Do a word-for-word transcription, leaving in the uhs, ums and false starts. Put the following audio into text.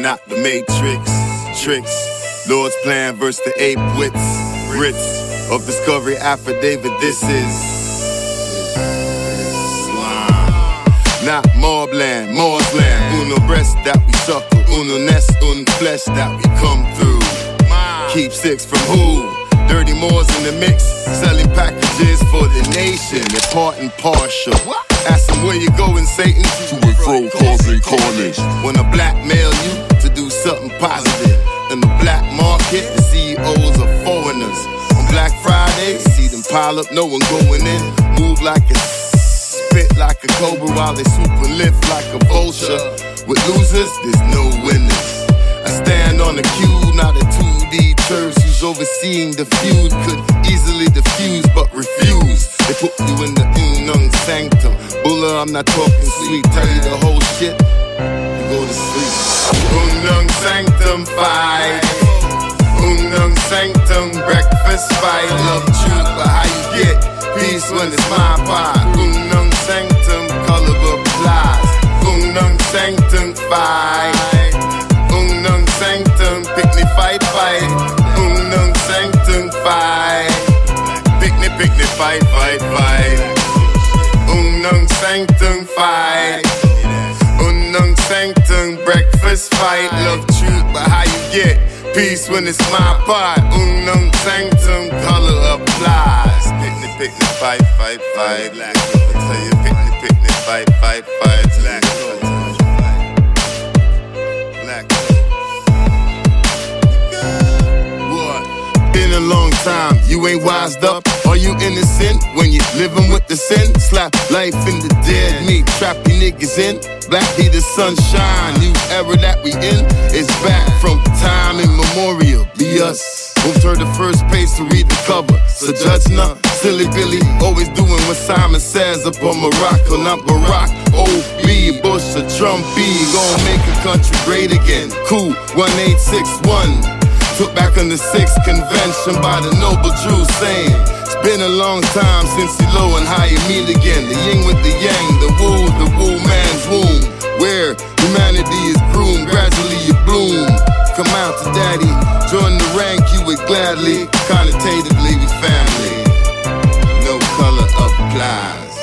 not the Matrix. Tricks, Lord's plan versus the ape wits. Writs of discovery affidavit, this is Islam. Not mobland, Moore's land. Uno breast that we suckle, uno nest, un flesh that we come through. Keep six from who? Dirty Moors in the mix, selling packages for the nation, in part and partial. Ask them where you going, Satan? To and fro, causing carnage. Wanna blackmail you to do something positive. In the black market, the C E Os are foreigners. On Black Friday, see them pile up, no one going in. Move like a spit like a cobra while they super lift like a vulture. With losers, there's no winners. I stand on the cue, not a two D church who's overseeing the feud. Could easily diffuse, but refuse. They put you in the unung sanctum. Bulla, I'm not talking sweet. Tell you the whole shit, you go to sleep. Unung sanctum fight. Unung sanctum breakfast fight. Love truth, but how you get peace when it's my pie? Unung sanctum color applies. Unung sanctum fight. Unung sanctum, picnic fight, fight. Unung sanctum fight. Picnic, picnic fight, fight, fight. Unung sanctum fight. Unung sanctum, breakfast fight. Love truth, but how you get peace when it's my part? Unung sanctum, color applies. Picnic, picnic fight, fight, fight. Black, I tell you, picnic, picnic fight, fight, fight. Black, been a long time, you ain't wised up. Are you innocent when you living with the sin? Slap life in the dead meat, trap you niggas in. Black be the sunshine, new era that we in is back from time immemorial. Be us. Moved her the first page to read the cover. So judge not silly Billy, always doing what Simon says up on Morocco, not Barack. O B, Bush or Trump B, gon' make a country great again. Cool, one eight six one. Took back on the sixth convention by the noble Drew saying, it's been a long time since you low and high you meet again. The yin with the yang, the woo, the woo man's womb. Where humanity is groomed, gradually you bloom. Come out to daddy, join the rank you would gladly. Connotatively we family, no color applies.